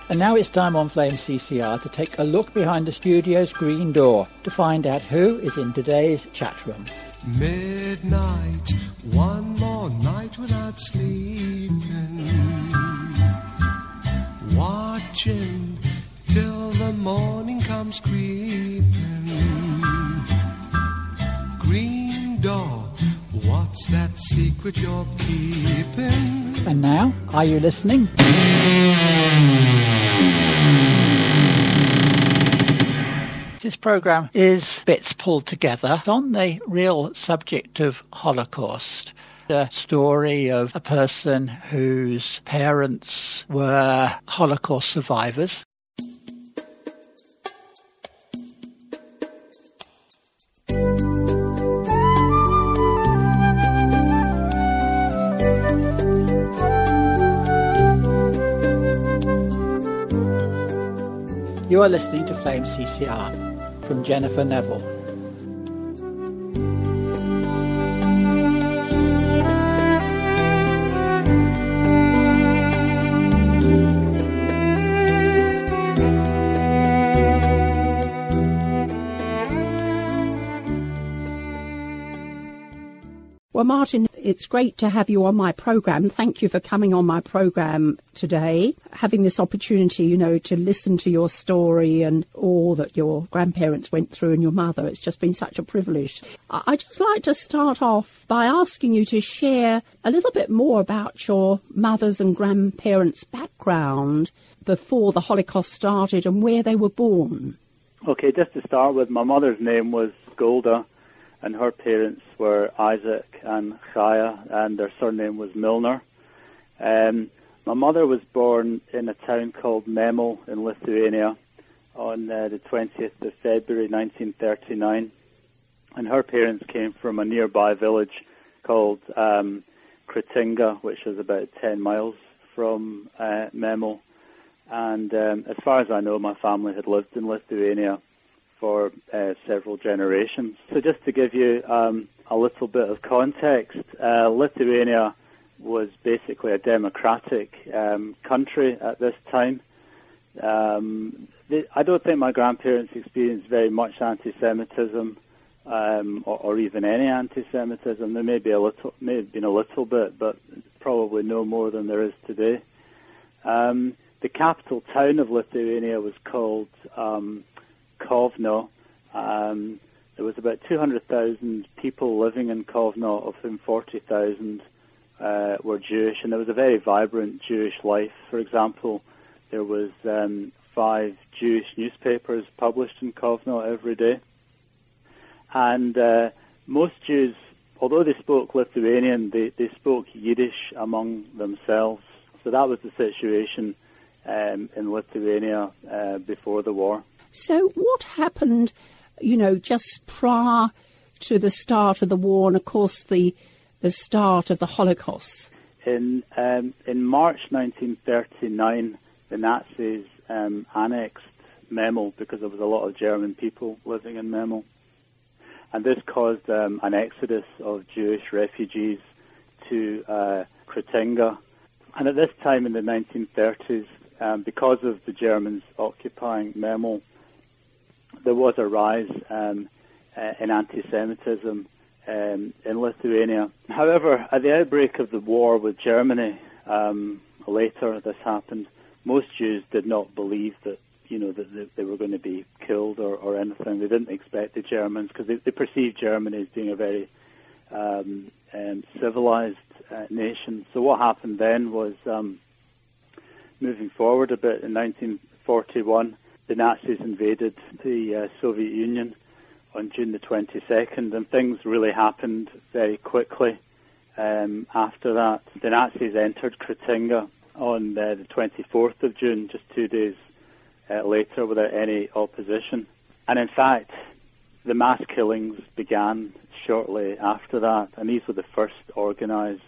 And now it's time on Flame CCR to take a look behind the studio's green door to find out who is in today's chat room. Midnight, one more night without sleeping, watching till the morning comes creeping. Green door, what's that secret you're keeping? And now, are you listening? This programme is bits pulled together on the real subject of Holocaust. A story of a person whose parents were Holocaust survivors. You are listening to Flame CCR from Jennifer Neville. Well, Martin, it's great to have you on my programme. Thank you for coming on my programme today, having this opportunity, to listen to your story and all that your grandparents went through and your mother. It's just been such a privilege. I'd just like to start off by asking you to share a little bit more about your mother's and grandparents' background before the Holocaust started and where they were born. Okay, just to start with, my mother's name was Golda, and her parents were Isaac and Chaya, and their surname was Milner. My mother was born in a town called Memel in Lithuania on the 20th of February 1939, and her parents came from a nearby village called Kretinga, which is about 10 miles from Memel. And as far as I know, my family had lived in Lithuania for several generations. So just to give you a little bit of context, Lithuania was basically a democratic country at this time. I don't think my grandparents experienced very much anti-Semitism or even any anti-Semitism. There may have been a little bit, but probably no more than there is today. The capital town of Lithuania was called Kovno. There was about 200,000 people living in Kovno, of whom 40,000 were Jewish, and there was a very vibrant Jewish life. For example, there was 5 Jewish newspapers published in Kovno every day. And most Jews, although they spoke Lithuanian, they spoke Yiddish among themselves. So that was the situation in Lithuania before the war. So what happened, just prior to the start of the war and, of course, the start of the Holocaust? In March 1939, the Nazis annexed Memel because there was a lot of German people living in Memel. And this caused an exodus of Jewish refugees to Kretinga. And at this time in the 1930s, because of the Germans occupying Memel, there was a rise in anti-Semitism in Lithuania. However, at the outbreak of the war with Germany, later this happened, most Jews did not believe that, that they were going to be killed or anything. They didn't expect the Germans, because they perceived Germany as being a very civilized nation. So what happened then was, moving forward a bit, in 1941, the Nazis invaded the Soviet Union on June the 22nd, and things really happened very quickly after that. The Nazis entered Kretinga on the 24th of June, just 2 days later, without any opposition. And in fact, the mass killings began shortly after that, and these were the first organized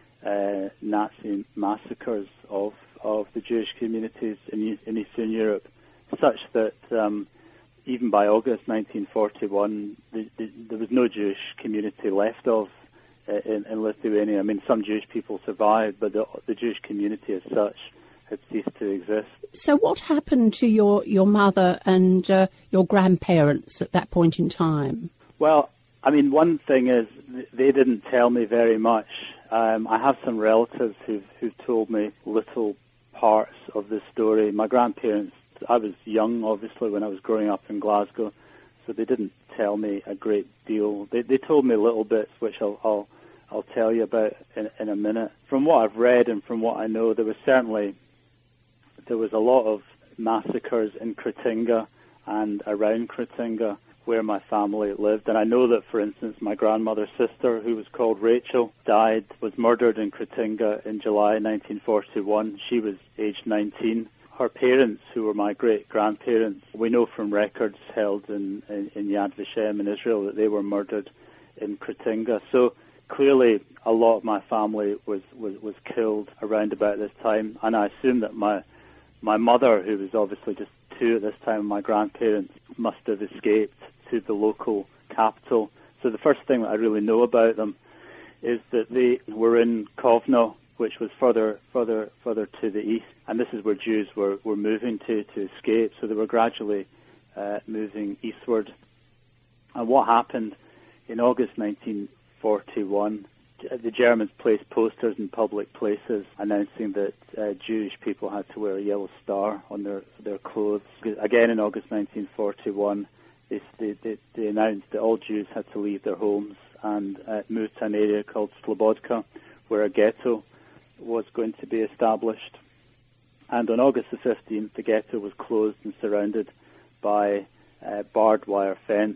Nazi massacres of the Jewish communities in Eastern Europe, such that even by August 1941, there was no Jewish community left in Lithuania. I mean, some Jewish people survived, but the Jewish community as such had ceased to exist. So what happened to your mother and your grandparents at that point in time? Well, I mean, one thing is they didn't tell me very much. I have some relatives who've told me little parts of the story. My grandparents, I was young, obviously, when I was growing up in Glasgow, so they didn't tell me a great deal. They told me little bits, which I'll tell you about in a minute. From what I've read and from what I know, there was a lot of massacres in Kretinga and around Kretinga where my family lived. And I know that, for instance, my grandmother's sister, who was called Rachel, was murdered in Kretinga in July 1941. She was aged 19. Her parents, who were my great-grandparents, we know from records held in Yad Vashem in Israel that they were murdered in Kretinga. So clearly a lot of my family was killed around about this time. And I assume that my mother, who was obviously just 2 at this time, and my grandparents must have escaped to the local capital. So the first thing that I really know about them is that they were in Kovno, which was further to the east, and this is where Jews were moving to escape. So they were gradually moving eastward. And what happened in August 1941? The Germans placed posters in public places announcing that Jewish people had to wear a yellow star on their clothes. Again, in August 1941, they announced that all Jews had to leave their homes and move to an area called Slobodka, where a ghetto was going to be established. And on August the 15th, the ghetto was closed and surrounded by barbed wire fence,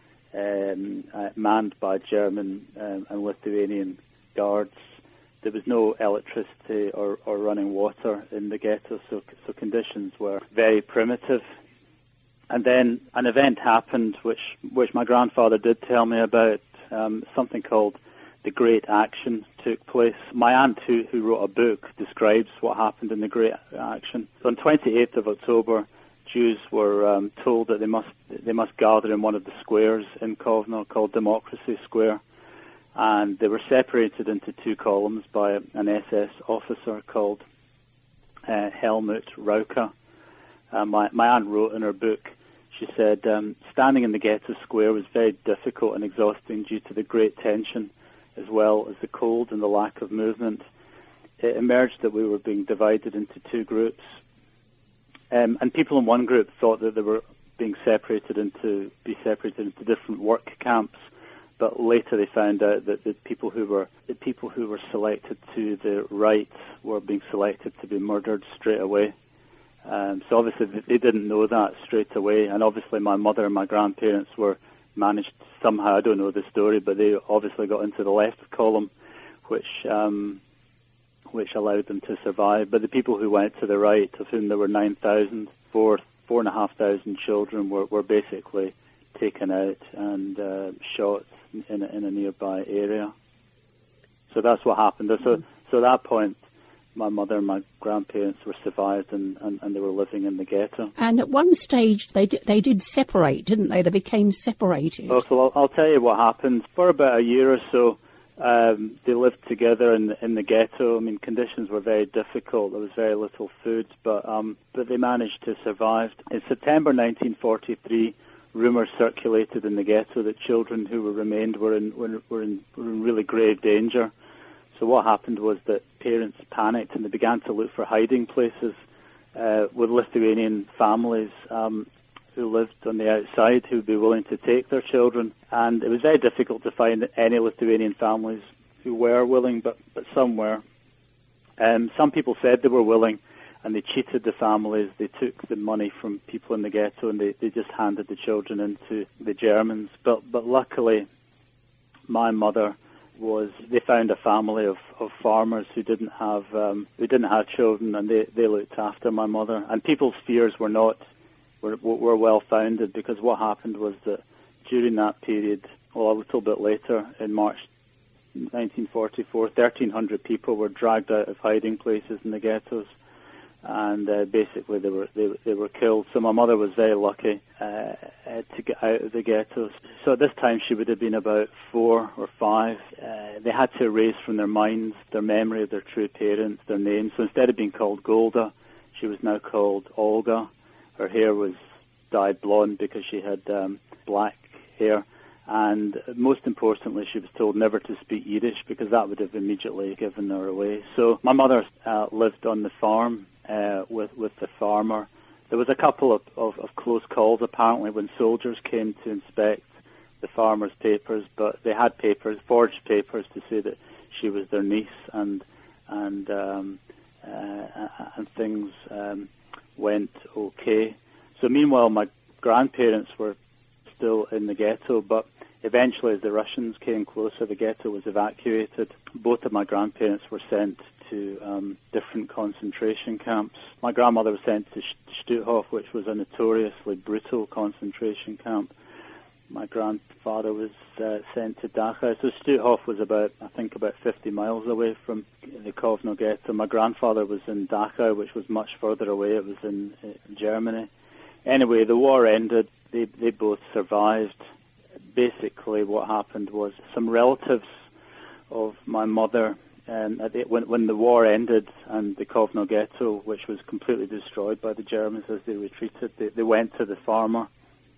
manned by German and Lithuanian guards. There was no electricity or running water in the ghetto, so conditions were very primitive. And then an event happened which my grandfather did tell me about. Something called the Great Action took place. My aunt, who wrote a book, describes what happened in the Great Action. So on 28th of October, Jews were told that they must gather in one of the squares in Kovno called Democracy Square, and they were separated into 2 columns by an SS officer called Helmut Rauka. My aunt wrote in her book, she said, standing in the ghetto square was very difficult and exhausting due to the great tension as well as the cold and the lack of movement. It emerged that we were being divided into 2 groups. And people in one group thought that they were being separated into different work camps, but later they found out that the people who were selected to the right were being selected to be murdered straight away. So obviously they didn't know that straight away, and obviously my mother and my grandparents were managed somehow. I don't know the story, but they obviously got into the left column, which allowed them to survive. But the people who went to the right, of whom there were 9,000, 4,500 children were basically taken out and shot in a nearby area. So that's what happened. So at that point, my mother and my grandparents were survived, and they were living in the ghetto. And at one stage, they did separate, didn't they? They became separated. Oh, so I'll tell you what happened. For about a year or so, they lived together in the ghetto. I mean, conditions were very difficult. There was very little food, but they managed to survive. In September 1943, rumours circulated in the ghetto that children who remained were in really grave danger. So what happened was that parents panicked and they began to look for hiding places with Lithuanian families who lived on the outside who would be willing to take their children. And it was very difficult to find any Lithuanian families who were willing, but some were. Some people said they were willing, and they cheated the families. They took the money from people in the ghetto and they just handed the children into the Germans. But luckily, my mother they found a family of farmers who didn't have children, and they looked after my mother. And people's fears were well founded, because what happened was that during that period, a little bit later, in March 1944, 1,300 people were dragged out of hiding places in the ghettos, and basically they were killed. So my mother was very lucky to get out of the ghetto. So at this time she would have been about 4 or 5. They had to erase from their minds their memory of their true parents, their names. So instead of being called Golda, she was now called Olga. Her hair was dyed blonde because she had black hair. And most importantly, she was told never to speak Yiddish because that would have immediately given her away. So my mother lived on the farm with the farmer. There was a couple of close calls, apparently, when soldiers came to inspect the farmer's papers, but they had papers, forged papers, to say that she was their niece, and things went okay. So meanwhile, my grandparents were still in the ghetto, but eventually, as the Russians came closer, the ghetto was evacuated. Both of my grandparents were sent to different concentration camps. My grandmother was sent to Stutthof, which was a notoriously brutal concentration camp. My grandfather was sent to Dachau. So Stutthof was about 50 miles away from the Kovno ghetto. My grandfather was in Dachau, which was much further away. It was in Germany. Anyway, the war ended. They both survived. Basically, what happened was some relatives of my mother, when the war ended and the Kovno ghetto, which was completely destroyed by the Germans as they retreated, they went to the farmer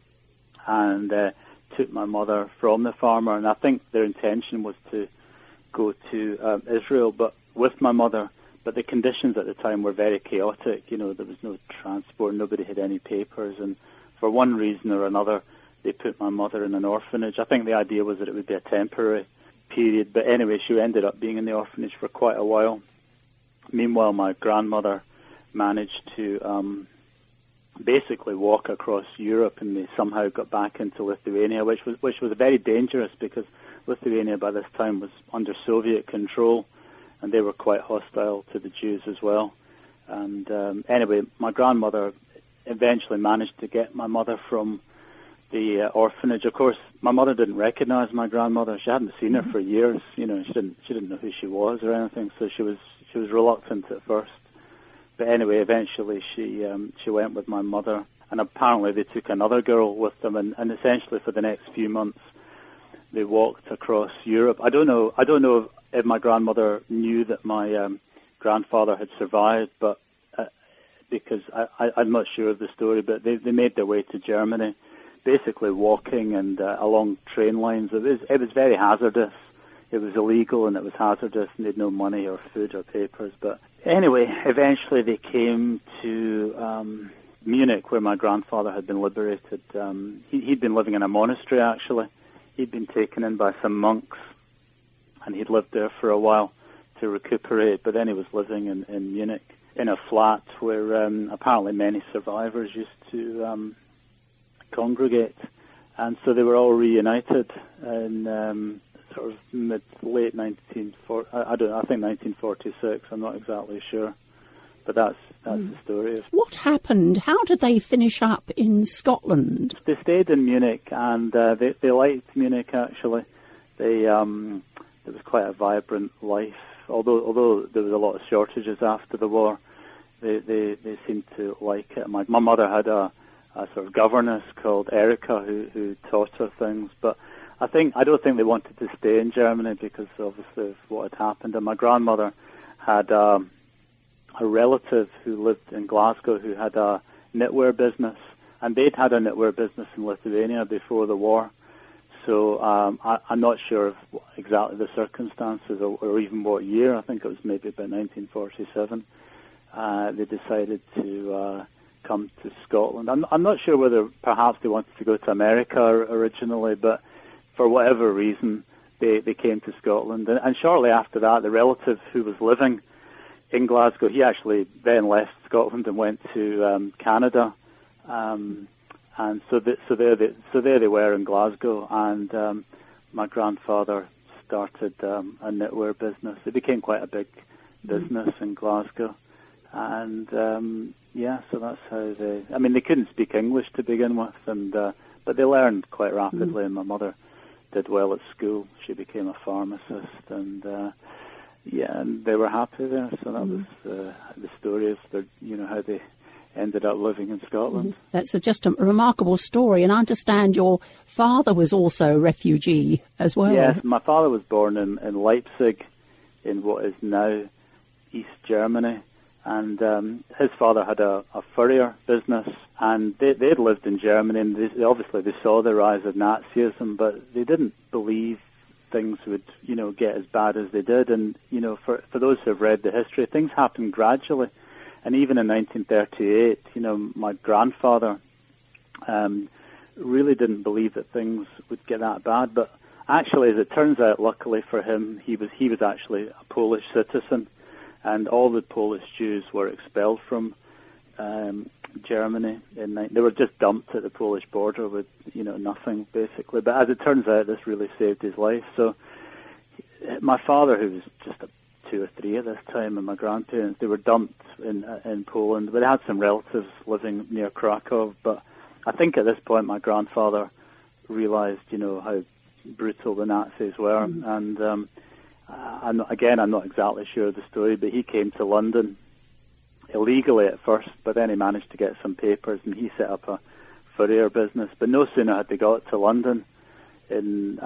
and took my mother from the farmer. And I think their intention was to go to Israel, but with my mother. But the conditions at the time were very chaotic. You know, there was no transport, nobody had any papers, and for one reason or another, they put my mother in an orphanage. I think the idea was that it would be a temporary period, but anyway, she ended up being in the orphanage for quite a while. Meanwhile, my grandmother managed to basically walk across Europe, and they somehow got back into Lithuania, which was very dangerous because Lithuania by this time was under Soviet control, and they were quite hostile to the Jews as well. And anyway, my grandmother eventually managed to get my mother from the orphanage. Of course, my mother didn't recognize my grandmother. She hadn't seen her for years. You know, she didn't know who she was or anything. So she was reluctant at first. But anyway, eventually she went with my mother, and apparently they took another girl with them. And essentially for the next few months, they walked across Europe. I don't know if my grandmother knew that my grandfather had survived, but because I'm not sure of the story. But they made their way to Germany, basically walking and along train lines. It was very hazardous. It was illegal and it was hazardous, and they had no money or food or papers. But anyway, eventually they came to Munich, where my grandfather had been liberated. He'd been living in a monastery, actually. He'd been taken in by some monks, and he'd lived there for a while to recuperate. But then he was living in Munich in a flat where apparently many survivors used to congregate, and so they were all reunited in sort of late 1940. I think 1946. I'm not exactly sure, but that's the story. What happened? How did they finish up in Scotland? They stayed in Munich, and they liked Munich actually. There was quite a vibrant life, although there was a lot of shortages after the war. They seemed to like it. My mother had a sort of governess called Erica who taught her things, but I don't think they wanted to stay in Germany because obviously of what had happened. And my grandmother had a relative who lived in Glasgow who had a knitwear business, and they'd had a knitwear business in Lithuania before the war. So I'm not sure of exactly the circumstances or even what year. I think it was maybe about 1947. They decided to come to Scotland. I'm not sure whether perhaps they wanted to go to America originally, but for whatever reason, they came to Scotland. And shortly after that, the relative who was living in Glasgow, he actually then left Scotland and went to Canada. And so there they were in Glasgow, and my grandfather started a knitwear business. It became quite a big business in Glasgow. And so that's how they couldn't speak English to begin with, but they learned quite rapidly, and my mother did well at school. She became a pharmacist, and they were happy there. So that was the story of ended up living in Scotland. That's just a remarkable story, and I understand your father was also a refugee as well. Yes, my father was born in Leipzig, in what is now East Germany, and his father had a furrier business, and they'd lived in Germany, and they saw the rise of Nazism, but they didn't believe things would, get as bad as they did. And, for those who have read the history, things happened gradually. And even in 1938, my grandfather really didn't believe that things would get that bad. But actually, as it turns out, luckily for him, he was actually a Polish citizen, and all the Polish Jews were expelled from Germany. They were just dumped at the Polish border with, nothing, basically. But as it turns out, this really saved his life. So my father, who was just 2 or 3 at this time, and my grandparents, they were dumped in Poland. But they had some relatives living near Krakow. But I think at this point, my grandfather realized, how brutal the Nazis were. And I'm not exactly sure of the story, but he came to London illegally at first, but then he managed to get some papers, and he set up a furrier business. But no sooner had they got to London, this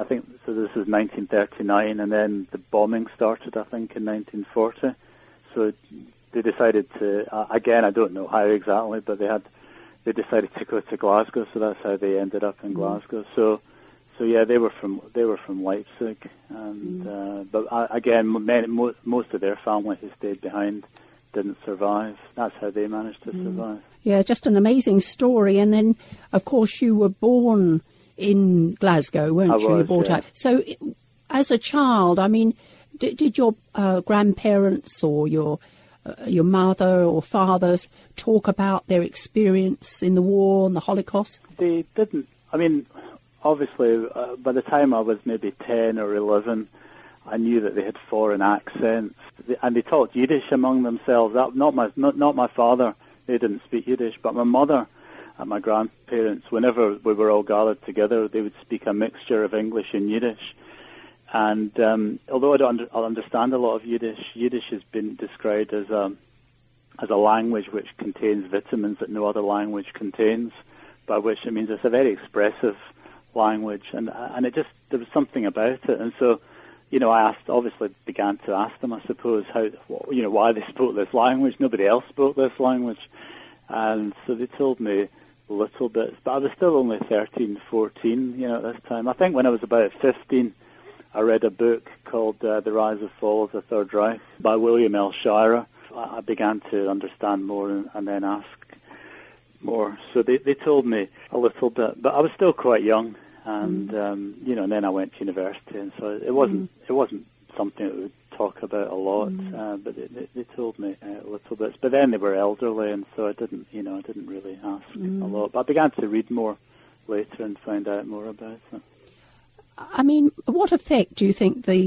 is 1939, and then the bombing started, I think, in 1940. So they decided to, I don't know how exactly, but they decided to go to Glasgow, so that's how they ended up in Glasgow. So yeah, they were from Leipzig, and but most of their family who stayed behind didn't survive. That's how they managed to survive. Yeah, just an amazing story. And then, of course, you were born in Glasgow, weren't you? You were brought up. So, as a child, I mean, did your grandparents or your mother or fathers talk about their experience in the war and the Holocaust? They didn't. I mean, obviously, by the time I was maybe 10 or 11, I knew that they had foreign accents, and they talked Yiddish among themselves. Not my father; they didn't speak Yiddish. But my mother and my grandparents, whenever we were all gathered together, they would speak a mixture of English and Yiddish. And although I understand a lot of Yiddish, Yiddish has been described as a language which contains vitamins that no other language contains, by which it means it's a very expressive language, and it just, there was something about it. And so, I began to ask them, I suppose, why they spoke this language. Nobody else spoke this language. And so they told me little bits, but I was still only 13, 14, at this time. I think when I was about 15, I read a book called The Rise and Fall of the Third Reich by William L. Shirer. I began to understand more and then ask more. So they told me a little bit, but I was still quite young. And and then I went to university, and so it wasn't something that we would talk about a lot. But they told me little bits. But then they were elderly, and so I didn't really ask a lot. But I began to read more later and find out more about it. I mean, what effect do you think the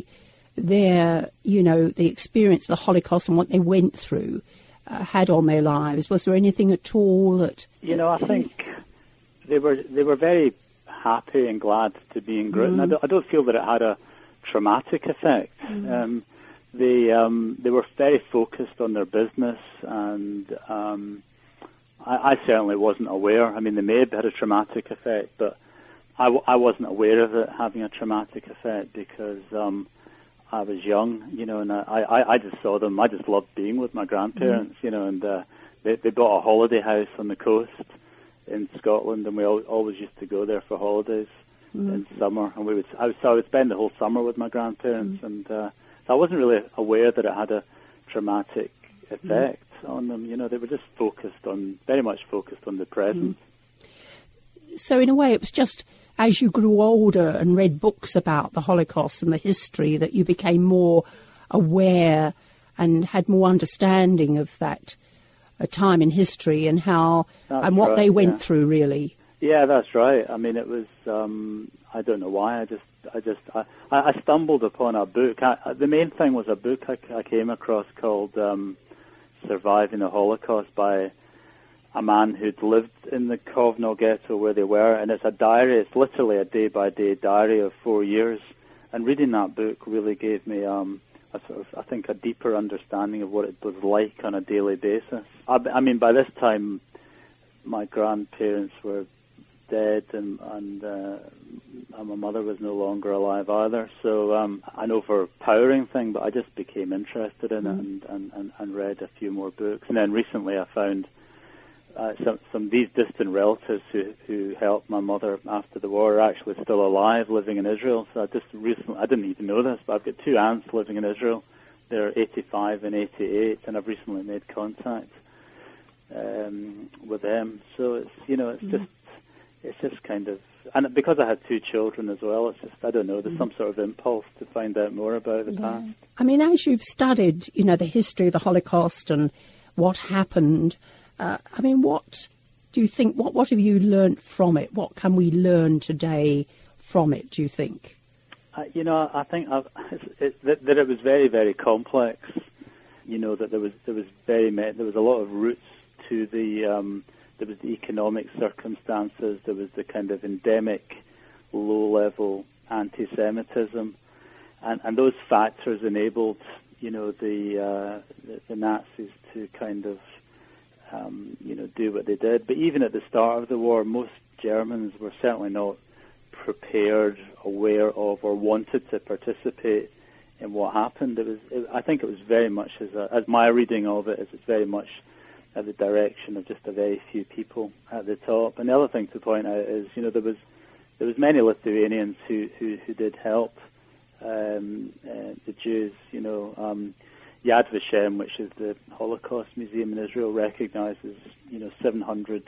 experience of the Holocaust and what they went through had on their lives? Was there anything at all that? I think they were very happy and glad to be in Britain. I don't feel that it had a traumatic effect. They were very focused on their business, and I certainly wasn't aware. I mean, they may have had a traumatic effect, but I wasn't aware of it having a traumatic effect because I was young, and I just saw them. I just loved being with my grandparents, and they bought a holiday house on the coast in Scotland, and we always used to go there for holidays in summer, and I would spend the whole summer with my grandparents, and so I wasn't really aware that it had a traumatic effect on them. They were just very much focused on the present. So in a way, it was just as you grew older and read books about the Holocaust and the history that you became more aware and had more understanding of that a time in history and how and what they went through, really. Yeah, that's right. I mean, it was. I don't know why. I stumbled upon a book. The main thing was a book I came across called "Surviving the Holocaust" by a man who'd lived in the Kovno ghetto where they were, and it's a diary. It's literally a day-by-day diary of 4 years. And reading that book really gave me a deeper understanding of what it was like on a daily basis. I mean, by this time, my grandparents were dead, and my mother was no longer alive either. So an overpowering thing, but I just became interested in it and read a few more books. And then recently I found some of these distant relatives who helped my mother after the war are actually still alive, living in Israel. So I didn't even know this, but I've got two aunts living in Israel. They're 85 and 88, and I've recently made contact with them. So it's just kind of, and because I had two children as well, it's just, I don't know, there's some sort of impulse to find out more about the past. I mean, as you've studied, the history of the Holocaust and what happened, I mean, what do you think, what have you learnt from it? What can we learn today from it, do you think? I think that it was very, very complex, that there was a lot of roots to the, there was the economic circumstances, there was the kind of endemic, low-level anti-Semitism, and those factors enabled, the Nazis to kind of, do what they did. But even at the start of the war, most Germans were certainly not prepared, aware of, or wanted to participate in what happened. I think it was very much, as my reading of it, it's very much at the direction of just a very few people at the top. And the other thing to point out is, there was many Lithuanians who did help the Jews. Yad Vashem, which is the Holocaust Museum in Israel, recognizes 700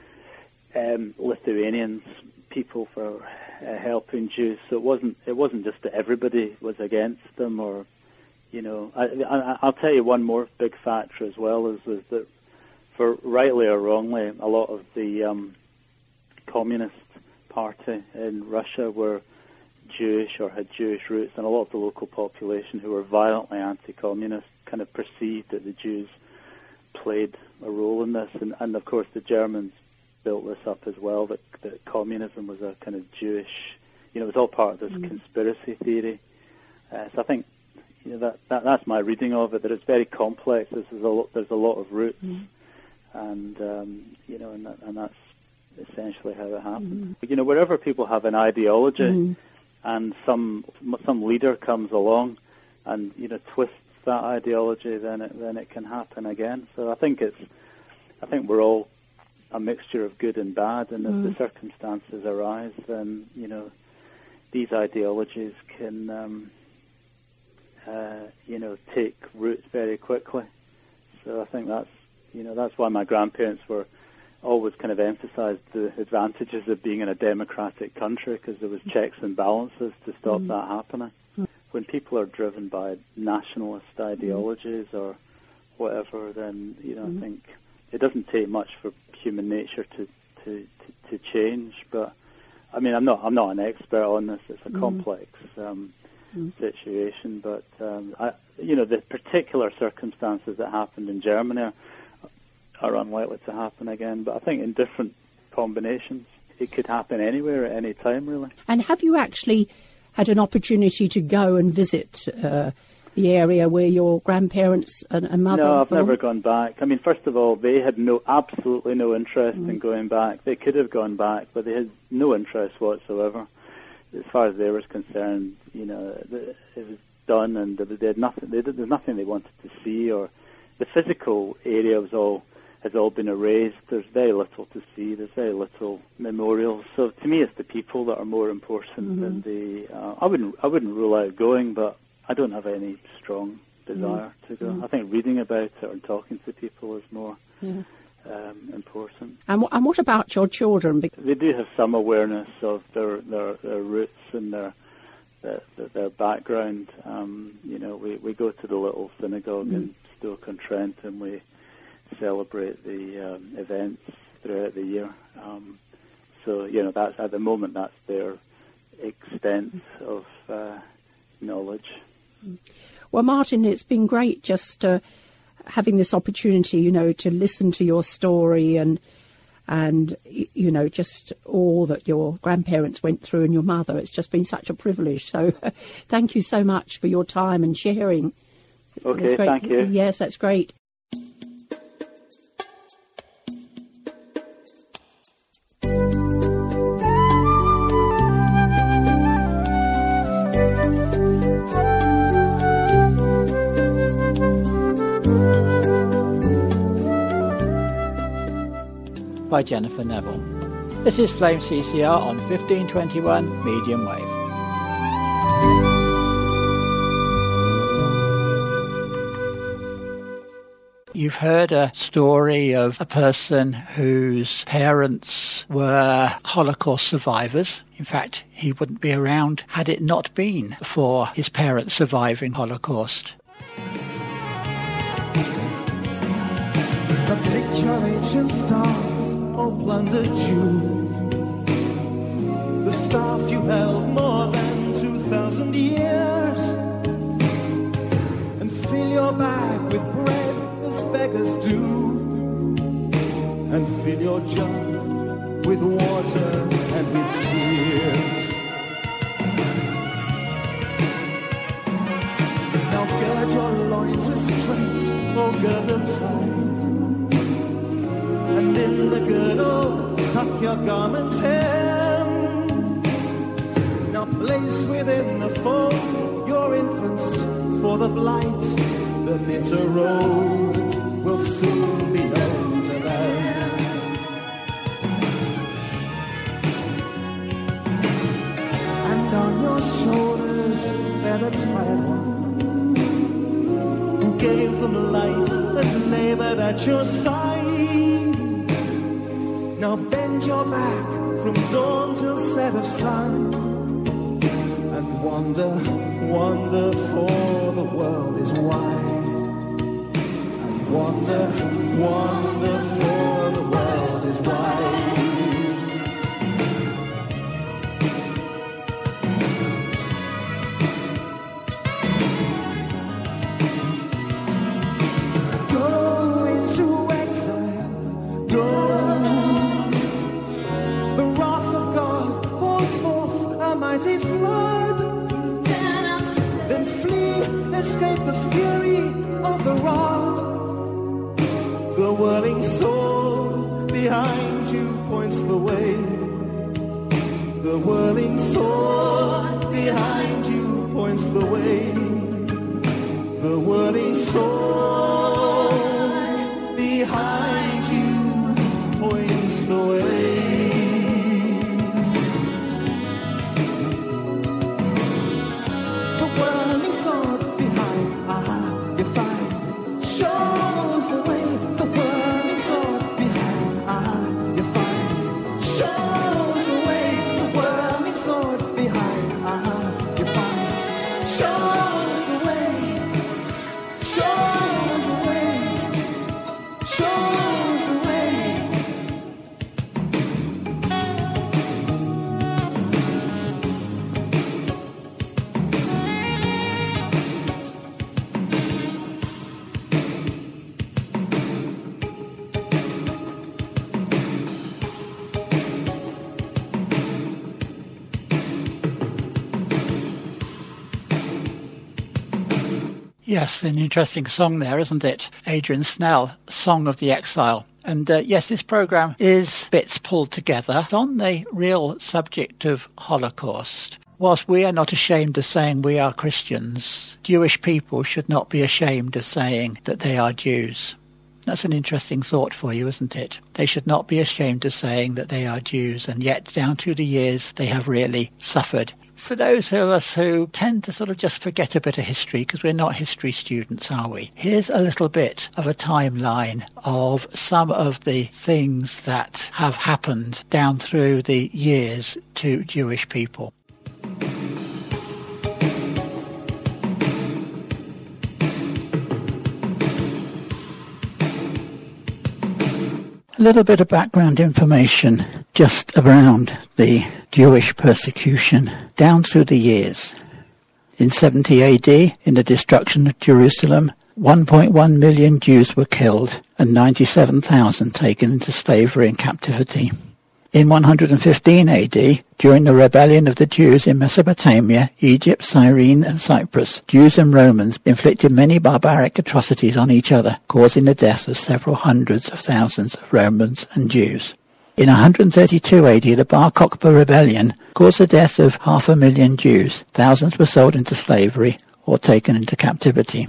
Lithuanians, people for helping Jews. So it wasn't just that everybody was against them, or I'll tell you one more big factor as well is that, for rightly or wrongly, a lot of the Communist Party in Russia were Jewish or had Jewish roots, and a lot of the local population who were violently anti-communist kind of perceived that the Jews played a role in this. And of course the Germans built this up as well, that communism was a kind of Jewish, it was all part of this conspiracy theory. So I think that's my reading of it, that it's very complex. There's a lot of roots. And and that's essentially how it happened. Wherever people have an ideology, and some leader comes along and twists that ideology, then it can happen again. So I think we're all a mixture of good and bad, and if the circumstances arise, then these ideologies can take root very quickly. So I think that's why my grandparents were always kind of emphasized the advantages of being in a democratic country, because there was checks and balances to stop that happening. When people are driven by nationalist ideologies or whatever, then I think it doesn't take much for human nature to change. But I mean, I'm not an expert on this. It's a complex situation, but the particular circumstances that happened in Germany are unlikely to happen again. But I think in different combinations, it could happen anywhere at any time, really. And have you actually had an opportunity to go and visit the area where your grandparents and mother? No, I've never gone back. I mean, first of all, they had absolutely no interest in going back. They could have gone back, but they had no interest whatsoever. As far as they were concerned, it was done, and there's nothing they wanted to see, or the physical area has all been erased. There's very little to see. There's very little memorials. So to me, it's the people that are more important than the. I wouldn't rule out going, but I don't have any strong desire to go. I think reading about it and talking to people is more important. And what about your children? They do have some awareness of their roots and their background. We go to the little synagogue in Stoke-on-Trent, and we celebrate the events throughout the year. So that's at the moment that's their extent of knowledge. Well, Martin, it's been great just having this opportunity, to listen to your story and just all that your grandparents went through and your mother. It's just been such a privilege. So thank you so much for your time and sharing. Okay, thank you. Yes, that's great. by Jennifer Neville. This is Flame CCR on 1521 medium wave. You've heard a story of a person whose parents were Holocaust survivors. In fact, he wouldn't be around had it not been for his parents surviving Holocaust. Now take your ancient staff, O plundered Jew, the staff you held more than 2,000 years, and fill your bag with bread as beggars do, and fill your jug with water and with tears. Now gird your loins with strength, or gird them tight, and in the girdle tuck your garment hem. Now place within the fold your infants for the blight. The knit robe will soon be known to them. And on your shoulders bear the tired one who gave them life and labored at your side. Now bend your back from dawn till set of sun, and wander, wander, for the world is wide. And wander, wander, for the world is wide. Go into exile, go. Mighty flood, then flee, escape the fury of the rod. The whirling sword behind you points the way. The whirling sword behind you points the way. The whirling sword behind you points the way. Yes, an interesting song there, isn't it? Adrian Snell, Song of the Exile. And yes, this programme is bits pulled together on the real subject of Holocaust. Whilst we are not ashamed of saying we are Christians, Jewish people should not be ashamed of saying that they are Jews. That's an interesting thought for you, isn't it? They should not be ashamed of saying that they are Jews, and yet down through the years they have really suffered. For those of us who tend to sort of just forget a bit of history, because we're not history students, are we? Here's a little bit of a timeline of some of the things that have happened down through the years to Jewish people. A little bit of background information just around the Jewish persecution down through the years. In 70 AD, in the destruction of Jerusalem, 1.1 million Jews were killed and 97,000 taken into slavery and captivity. In 115 AD, during the rebellion of the Jews in Mesopotamia, Egypt, Cyrene and Cyprus, Jews and Romans inflicted many barbaric atrocities on each other, causing the death of several hundreds of thousands of Romans and Jews. In 132 AD, the Bar Kokhba rebellion caused the death of 500,000 Jews. Thousands were sold into slavery or taken into captivity.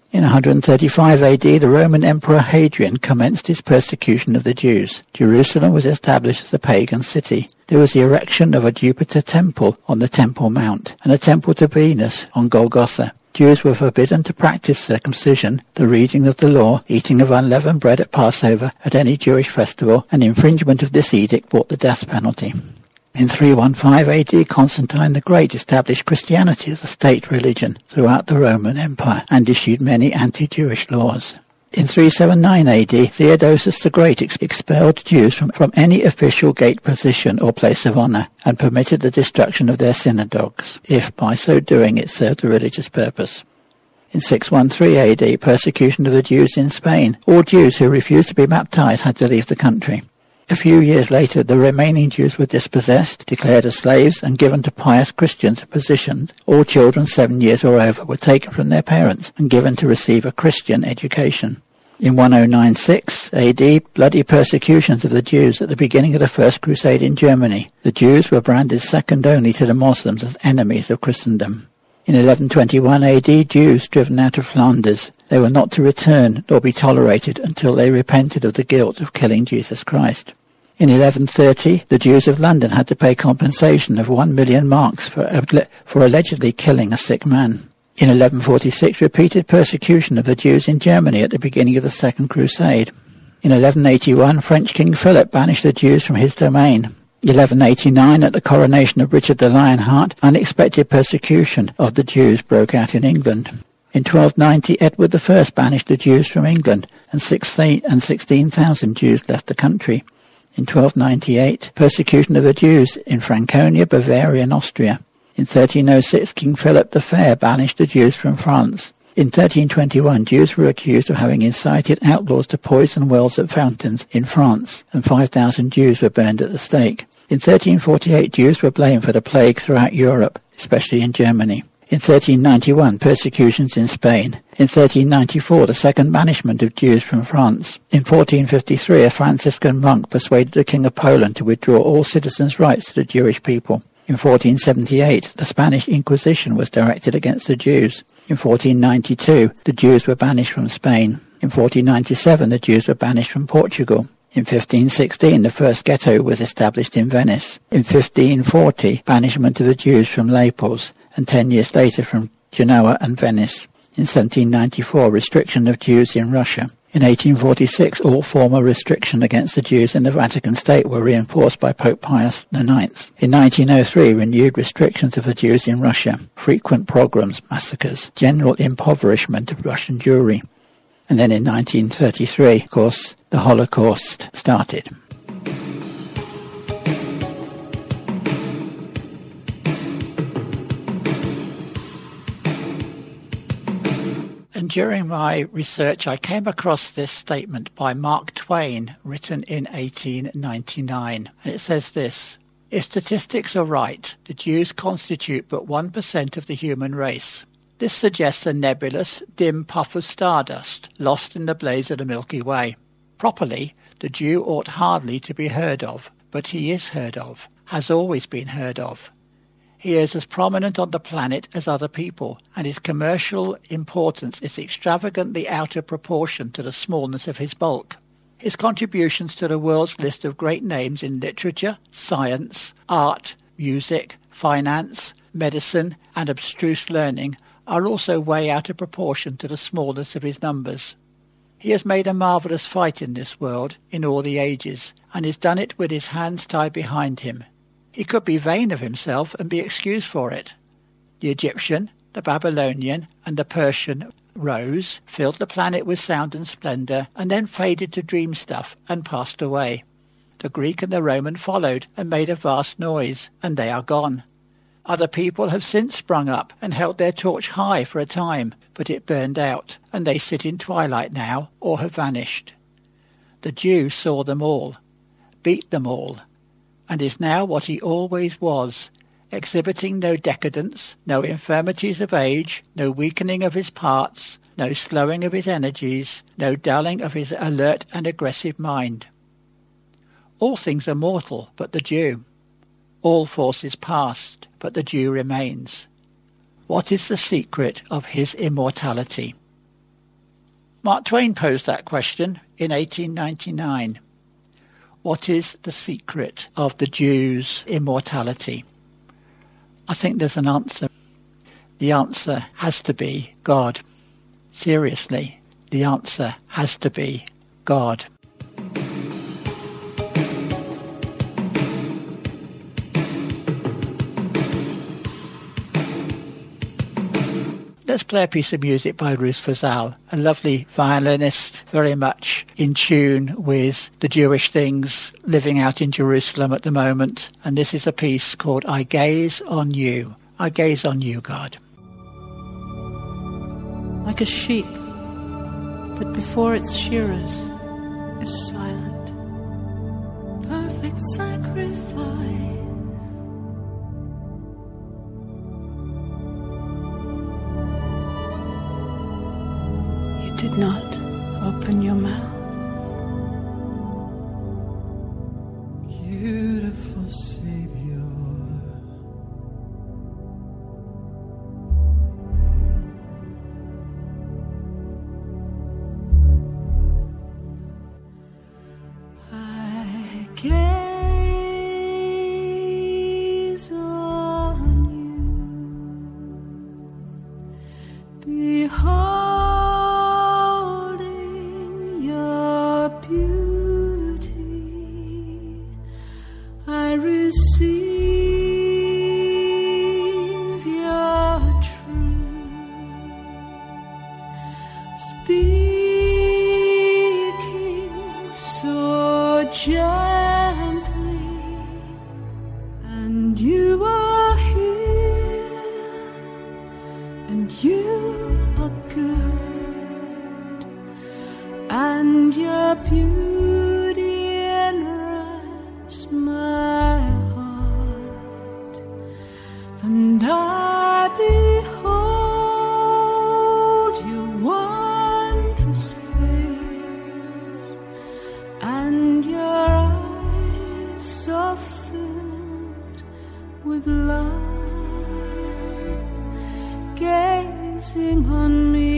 In 135 AD, the Roman Emperor Hadrian commenced his persecution of the Jews. Jerusalem was established as a pagan city. There was the erection of a Jupiter temple on the Temple Mount and a temple to Venus on Golgotha. Jews were forbidden to practice circumcision, the reading of the law, eating of unleavened bread at Passover, at any Jewish festival, and infringement of this edict brought the death penalty. In 315 AD, Constantine the Great established Christianity as a state religion throughout the Roman Empire and issued many anti-Jewish laws. In 379 AD, Theodosius the Great expelled Jews from any official gate position or place of honor and permitted the destruction of their synagogues, if by so doing it served a religious purpose. In 613 AD, persecution of the Jews in Spain. All Jews who refused to be baptized had to leave the country. A few years later, the remaining Jews were dispossessed, declared as slaves, and given to pious Christians in positions. All children 7 years or over were taken from their parents and given to receive a Christian education. In 1096 AD, bloody persecutions of the Jews at the beginning of the First Crusade in Germany. The Jews were branded second only to the Muslims as enemies of Christendom. In 1121 AD, Jews driven out of Flanders. They were not to return nor be tolerated until they repented of the guilt of killing Jesus Christ. In 1130, the Jews of London had to pay compensation of 1 million marks for allegedly killing a sick man. In 1146, repeated persecution of the Jews in Germany at the beginning of the Second Crusade. In 1181, French King Philip banished the Jews from his domain. 1189, at the coronation of Richard the Lionheart, unexpected persecution of the Jews broke out in England. In 1290, Edward I banished the Jews from England, and 16,000 Jews left the country. In 1298, persecution of the Jews in Franconia, Bavaria, and Austria. In 1306, King Philip the Fair banished the Jews from France. In 1321, Jews were accused of having incited outlaws to poison wells at fountains in France, and 5,000 Jews were burned at the stake. In 1348, Jews were blamed for the plague throughout Europe, especially in Germany. In 1391, persecutions in Spain. In 1394, the second banishment of Jews from France. In 1453, a Franciscan monk persuaded the King of Poland to withdraw all citizens' rights to the Jewish people. In 1478, the Spanish Inquisition was directed against the Jews. In 1492, the Jews were banished from Spain. In 1497, the Jews were banished from Portugal. In 1516, the first ghetto was established in Venice. In 1540, banishment of the Jews from Naples, and 10 years later from Genoa and Venice. In 1794, restriction of Jews in Russia. In 1846, all former restrictions against the Jews in the Vatican State were reinforced by Pope Pius IX. In 1903, renewed restrictions of the Jews in Russia, frequent pogroms, massacres, general impoverishment of Russian Jewry. And then in 1933, of course, the Holocaust started. And during my research, I came across this statement by Mark Twain, written in 1899. And it says this: "If statistics are right, the Jews constitute but 1% of the human race. This suggests a nebulous, dim puff of stardust lost in the blaze of the Milky Way. Properly, the Jew ought hardly to be heard of, but he is heard of, has always been heard of. He is as prominent on the planet as other people, and his commercial importance is extravagantly out of proportion to the smallness of his bulk. His contributions to the world's list of great names in literature, science, art, music, finance, medicine, and abstruse learning are also way out of proportion to the smallness of his numbers. He has made a marvellous fight in this world, in all the ages, and has done it with his hands tied behind him. He could be vain of himself and be excused for it. The Egyptian, the Babylonian, and the Persian rose, filled the planet with sound and splendour, and then faded to dream stuff and passed away. The Greek and the Roman followed and made a vast noise, and they are gone. Other people have since sprung up and held their torch high for a time, but it burned out, and they sit in twilight now, or have vanished. The Jew saw them all, beat them all, and is now what he always was, exhibiting no decadence, no infirmities of age, no weakening of his parts, no slowing of his energies, no dulling of his alert and aggressive mind. All things are mortal but the Jew. All forces past, but the Jew remains. What is the secret of his immortality?" Mark Twain posed that question in 1899. What is the secret of the Jews' immortality? I think there's an answer. The answer has to be God. Seriously, the answer has to be God. Let's play a piece of music by Ruth Fazal, a lovely violinist, very much in tune with the Jewish things living out in Jerusalem at the moment. And this is a piece called I Gaze on You. I gaze on you, God. Like a sheep that before its shearers is silent. Perfect sacrifice. You did not open your mouth. Beautiful Savior, I gaze on you, beholding your beauty. I receive your truth, speaking so gently, and you are here, and you are good, and your beauty enwraps my heart, and I behold your wondrous face, and your eyes so filled with love, gazing on me.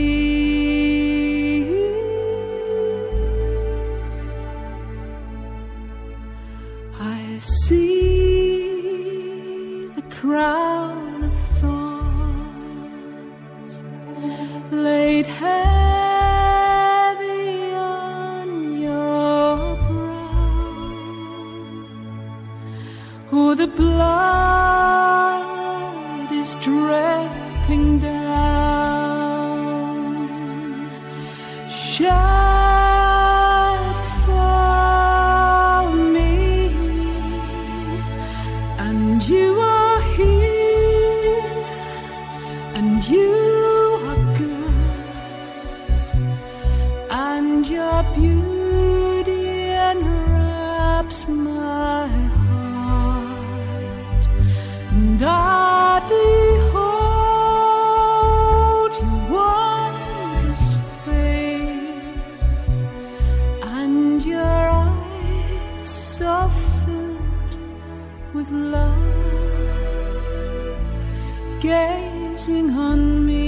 I see the crown of thorns laid heavy on your brow. Oh, the blood is dripping down. Shed for me, and you are here, and you are good, and your beauty enwraps my heart, and I behold your wondrous face, and your eyes so filled with love, gazing on me.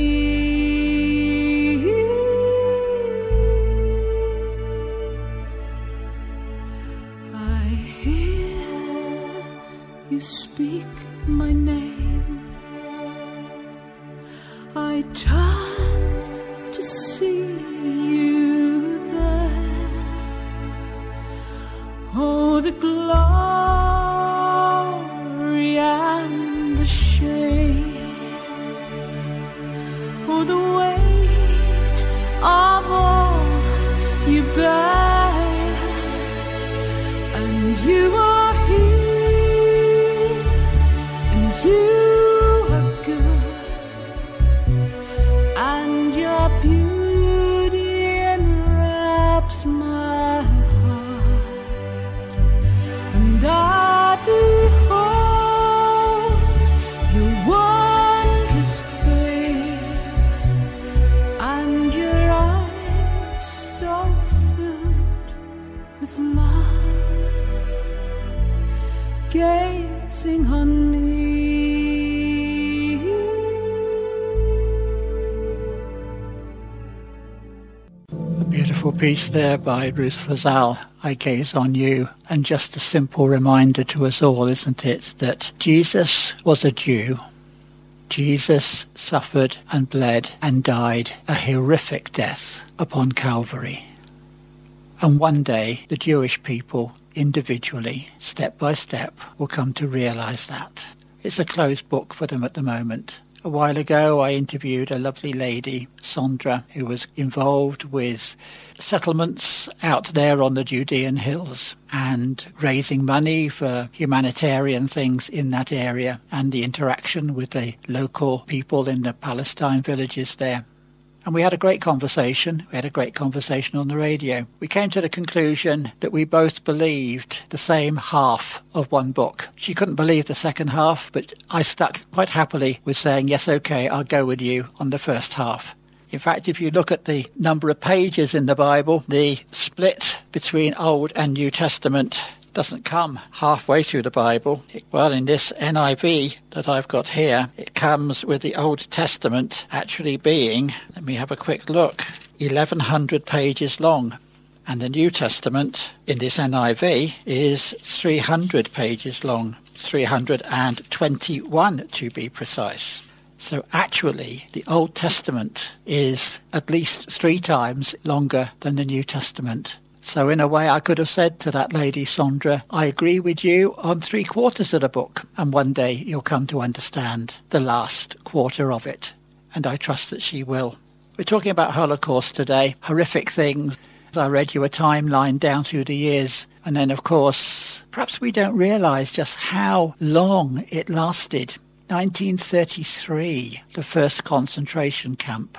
I hear you speak my name. I turn to see you there. Oh, the glory and the shame. Oh, the weight of all you bear. And you are here, and you are good, and your beauty enwraps my heart, and I behold your wondrous face, and your eyes so filled with love, gazing on me. beautiful piece there by Ruth Fazal, I Gaze on You, and just a simple reminder to us all, isn't it, that Jesus was a Jew. Jesus suffered and bled and died a horrific death upon Calvary. And one day the Jewish people individually, step by step, will come to realise that. It's a closed book for them at the moment. A while ago I interviewed a lovely lady, Sondra, who was involved with settlements out there on the Judean hills and raising money for humanitarian things in that area and the interaction with the local people in the Palestine villages there. And we had a great conversation. We had a great conversation on the radio. We came to the conclusion that we both believed the same half of one book. She couldn't believe the second half, but I stuck quite happily with saying, yes, okay, I'll go with you on the first half. In fact, if you look at the number of pages in the Bible, the split between Old and New Testament doesn't come halfway through the Bible. Well, in this NIV that I've got here, it comes with the Old Testament actually being, let me have a quick look, 1,100 pages long. And the New Testament in this NIV is 300 pages long, 321 to be precise. So actually, the Old Testament is at least 3 times longer than the New Testament. So in a way, I could have said to that lady, Sondra, I agree with you on 3/4 of the book, and one day you'll come to understand the last quarter of it. And I trust that she will. We're talking about Holocaust today, horrific things. I read you a timeline down through the years. And then, of course, perhaps we don't realise just how long it lasted. 1933, the first concentration camp.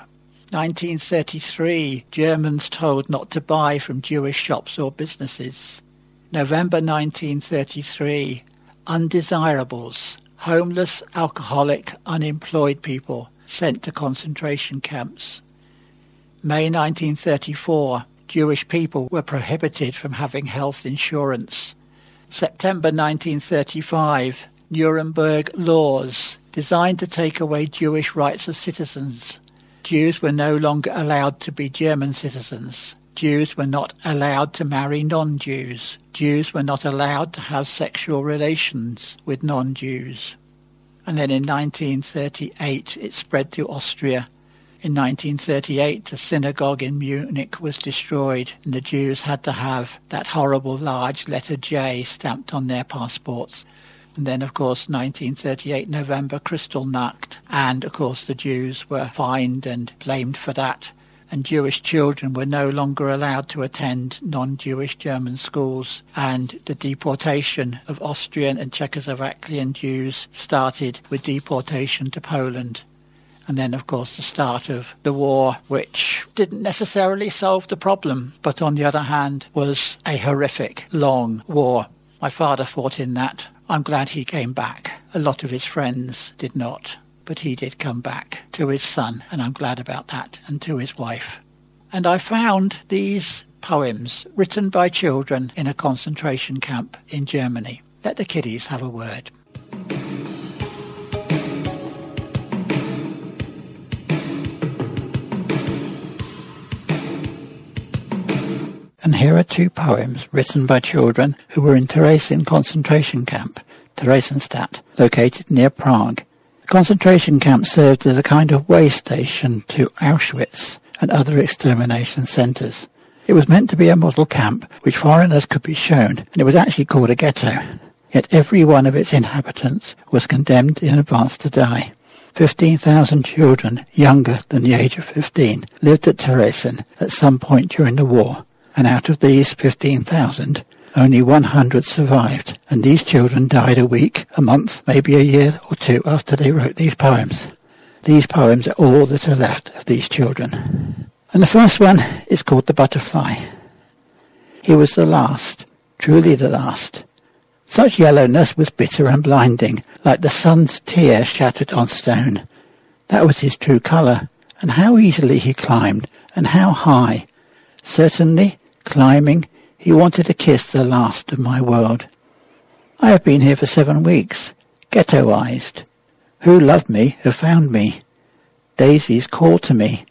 1933, Germans told not to buy from Jewish shops or businesses. November 1933, undesirables, homeless, alcoholic, unemployed people sent to concentration camps. May 1934, Jewish people were prohibited from having health insurance. September 1935, Nuremberg laws designed to take away Jewish rights of citizens. Jews were no longer allowed to be German citizens. Jews were not allowed to marry non-Jews. Jews were not allowed to have sexual relations with non-Jews. And then in 1938 it spread to Austria. In 1938 a synagogue in Munich was destroyed and the Jews had to have that horrible large letter J stamped on their passports. And then, of course, 1938, November, Kristallnacht. And, of course, the Jews were fined and blamed for that. And Jewish children were no longer allowed to attend non-Jewish German schools. And the deportation of Austrian and Czechoslovakian Jews started with deportation to Poland. And then, of course, the start of the war, which didn't necessarily solve the problem, but on the other hand was a horrific, long war. My father fought in that. I'm glad he came back. A lot of his friends did not, but he did come back to his son, and I'm glad about that, and to his wife. And I found these poems written by children in a concentration camp in Germany. Let the kiddies have a word. And here are 2 poems written by children who were in Theresienstadt concentration camp, Theresienstadt, located near Prague. The concentration camp served as a kind of way station to Auschwitz and other extermination centres. It was meant to be a model camp which foreigners could be shown, and it was actually called a ghetto. Yet every one of its inhabitants was condemned in advance to die. 15,000 children younger than the age of 15 lived at Theresienstadt at some point during the war. And out of these 15,000, only 100 survived, and these children died a week, a month, maybe a year or 2 after they wrote these poems. These poems are all that are left of these children. And the first one is called The Butterfly. He was the last, truly the last. Such yellowness was bitter and blinding, like the sun's tear shattered on stone. That was his true colour, and how easily he climbed, and how high. Certainly, climbing, he wanted to kiss the last of my world. I have been here for 7 weeks, ghettoized. Who loved me, who found me? Daisies called to me,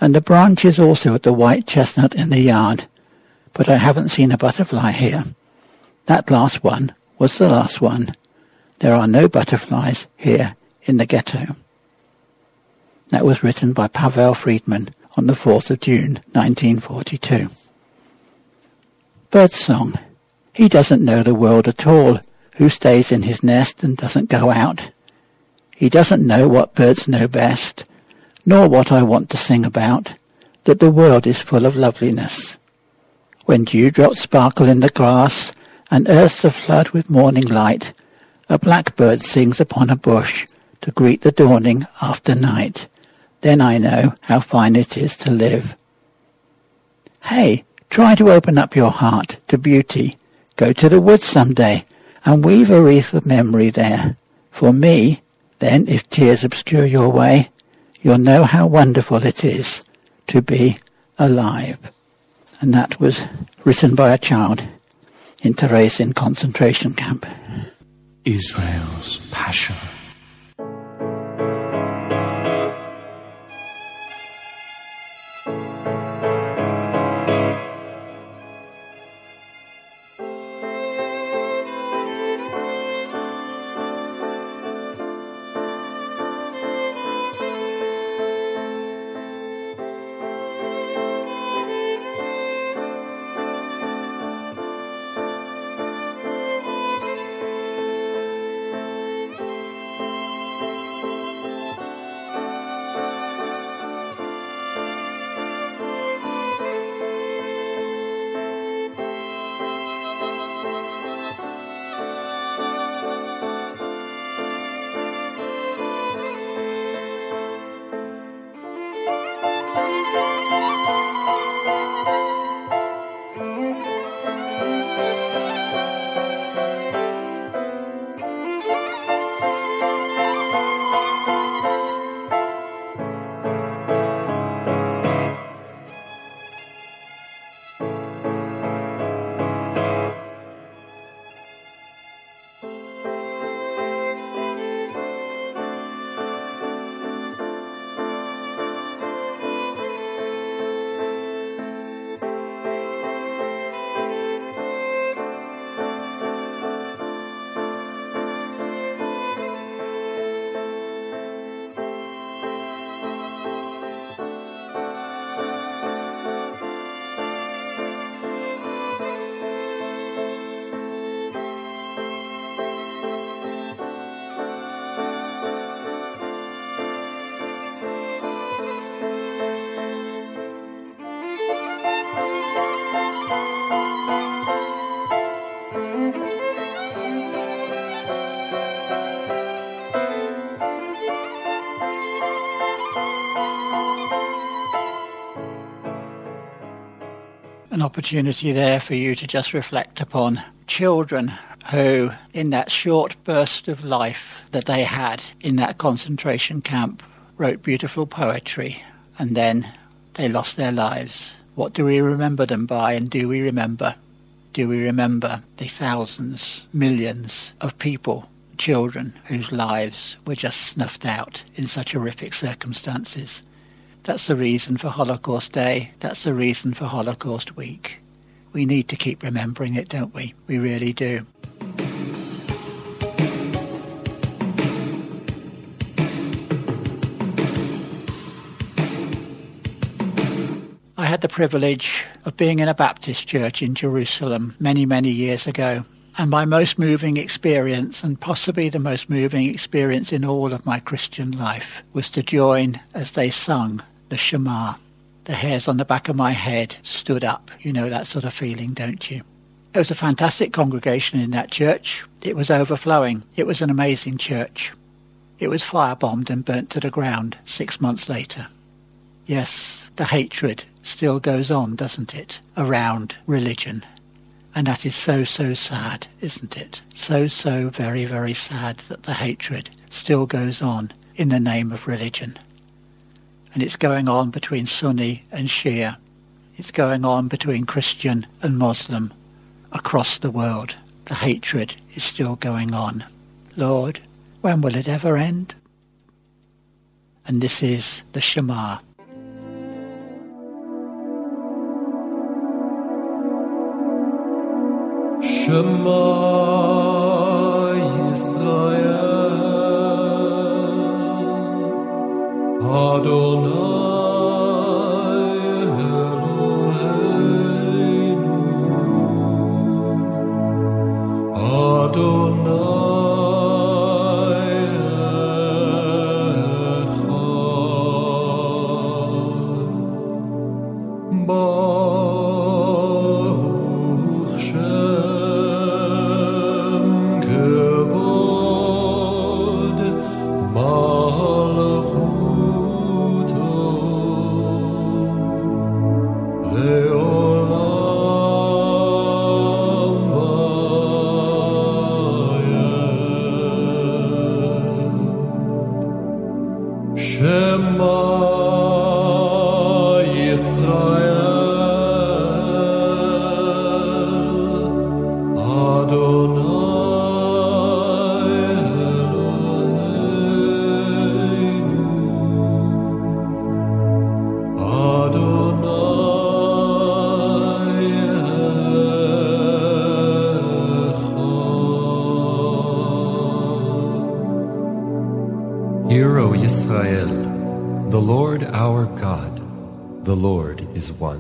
And the branch is also at the white chestnut in the yard, but I haven't seen a butterfly here. That last one was the last one. There are no butterflies here in the ghetto. That was written by Pavel Friedman on the 4th of June, 1942. Birdsong. He doesn't know the world at all, who stays in his nest and doesn't go out. He doesn't know what birds know best, nor what I want to sing about, that the world is full of loveliness. When dewdrops sparkle in the grass, and earth's aflood with morning light, a blackbird sings upon a bush to greet the dawning after night. Then I know how fine it is to live. Hey, try to open up your heart to beauty. Go to the woods some day and weave a wreath of memory there. For me, then, if tears obscure your way, you'll know how wonderful it is to be alive. And that was written by a child in Terezin concentration camp. Israel's passion. An opportunity there for you to just reflect upon children who, in that short burst of life that they had in that concentration camp, wrote beautiful poetry, and then they lost their lives. What do we remember them by, and do we remember? Do we remember the thousands, millions of people, children, whose lives were just snuffed out in such horrific circumstances? That's the reason for Holocaust Day. That's the reason for Holocaust Week. We need to keep remembering it, don't we? We really do. I had the privilege of being in a Baptist church in Jerusalem many, many years ago. And my most moving experience, and possibly the most moving experience in all of my Christian life, was to join as they sung the Shema. The hairs on the back of my head stood up. You know that sort of feeling, don't you? It was a fantastic congregation in that church. It was overflowing. It was an amazing church. It was firebombed and burnt to the ground 6 months later. Yes, the hatred still goes on, doesn't it, around religion. And that is so, so sad, isn't it? So, so very, very sad that the hatred still goes on in the name of religion. And it's going on between Sunni and Shia. It's going on between Christian and Muslim across the world. The hatred is still going on. Lord, when will it ever end? And this is the Shema. Shema Yisrael Adonai Eloheinu Adonai Echad Baruch Shem Kevod Malchuto Leolam Vayed Shema Yisrael Adonai Eloheinu Adonai Echad. Hear, O Yisrael, the Lord our God, the Lord is one.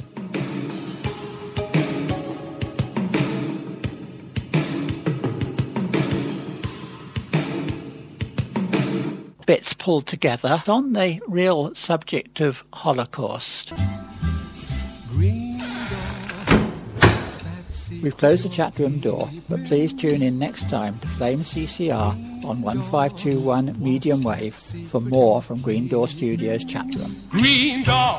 Bits pulled together on the real subject of Holocaust. We've closed the chat room door, but please tune in next time to Flame CCR on 1521 medium wave for more from Green Door Studios chat room. Green Door.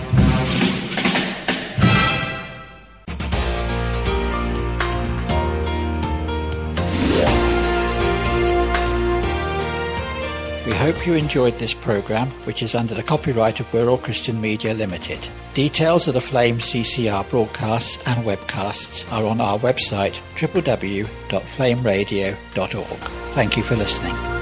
We hope you enjoyed this programme, which is under the copyright of Wirral Christian Media Limited. Details of the Flame CCR broadcasts and webcasts are on our website www.flameradio.org. Thank you for listening.